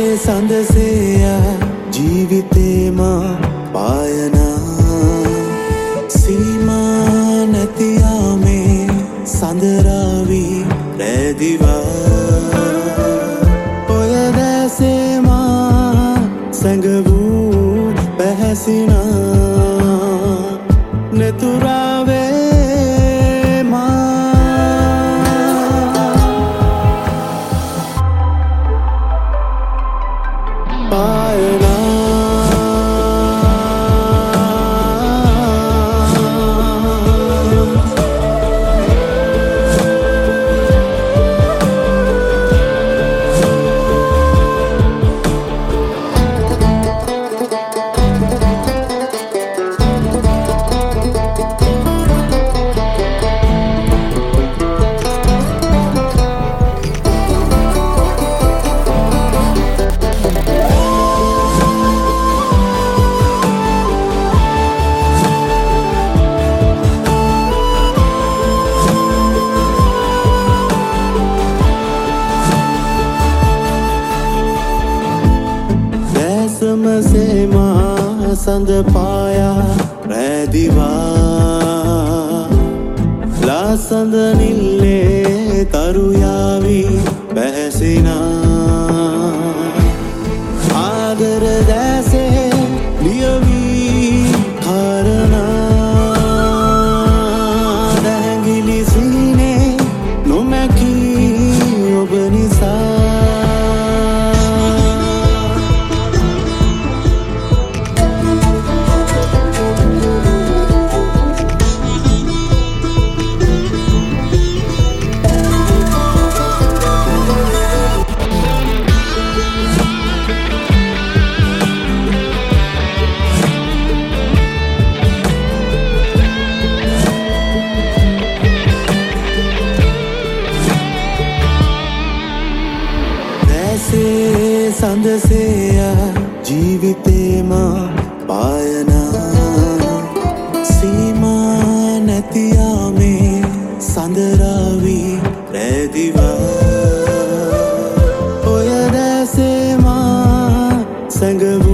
සඳසෙය ජීවිතේ මා පායනා සීමා නැති යාමේ සඳරාවි රැදිවා ඔය දැසේ මා සැඟවූ පැහැසිනා නෙතුරාවේ සමසේමා සඳ පායා රැදිවා ලාසඳ නිල්ලේ තරුයාවි බැහැසිනා ආදර දැසේ ලියවී කරනා දැහැඟිලි සිහිනේ නොමැකී ඔබ නිසා සඳසෙය ජීවිතේ මා පායනා සීමා නැති යාමේ සඳරාවි රැදිවා ඔය දැසේ මා සැඟව